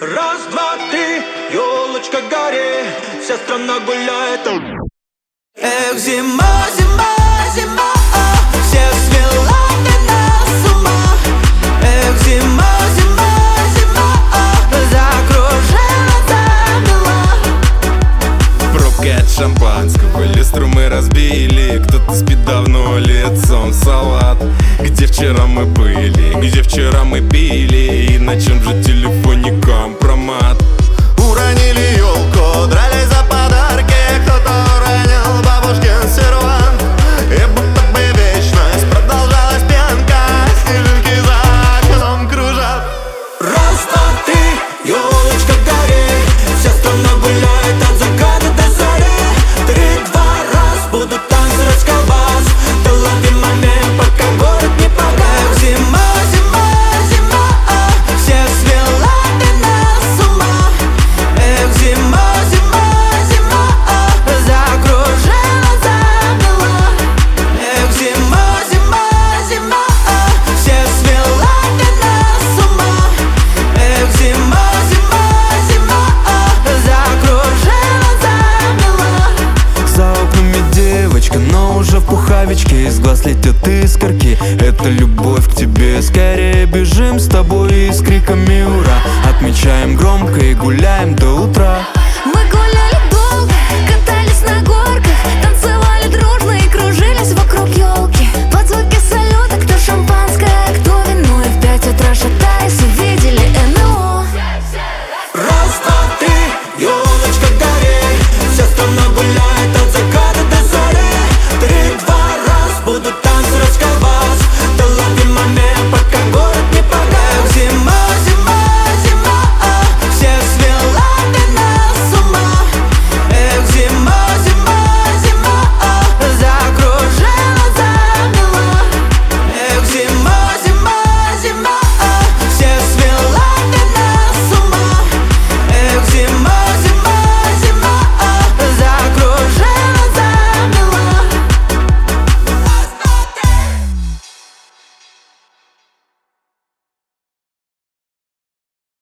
Раз, два, три, елочка гори, вся страна гуляет. Эх, зима, зима, зима, всех свела ты нас с ума. Эх, зима, зима, зима, закружила, замела. Пробка от шампанского, люстру мы разбили. Кто-то спит давно лицом в салат. Где вчера мы были, где вчера мы пили, и на чем же телефоне компромат? Уронили елку, дрались за подарки. Кто-то уронил бабушкин сервант. И будто бы вечность продолжалась пьянка. Снежинки за окном кружат. Раз, два, три, елочка гори, вся страна гуляет от заката до зари. 3, 2, раз, будут танцевать колбас. Да лови момент, пока город не погас. Зима, зима, зима, всех свела ты нас с ума. Эх, зима, зима, зима, закружила, замела. Эх, зима, зима, зима, всех свела ты нас с ума. Эх, зима, зима, зима, закружила, замела. За окнами девочка, но уже в пуховичке. Из глаз летят искорки, это любовь к тебе. Скорее бежим с тобой и с криками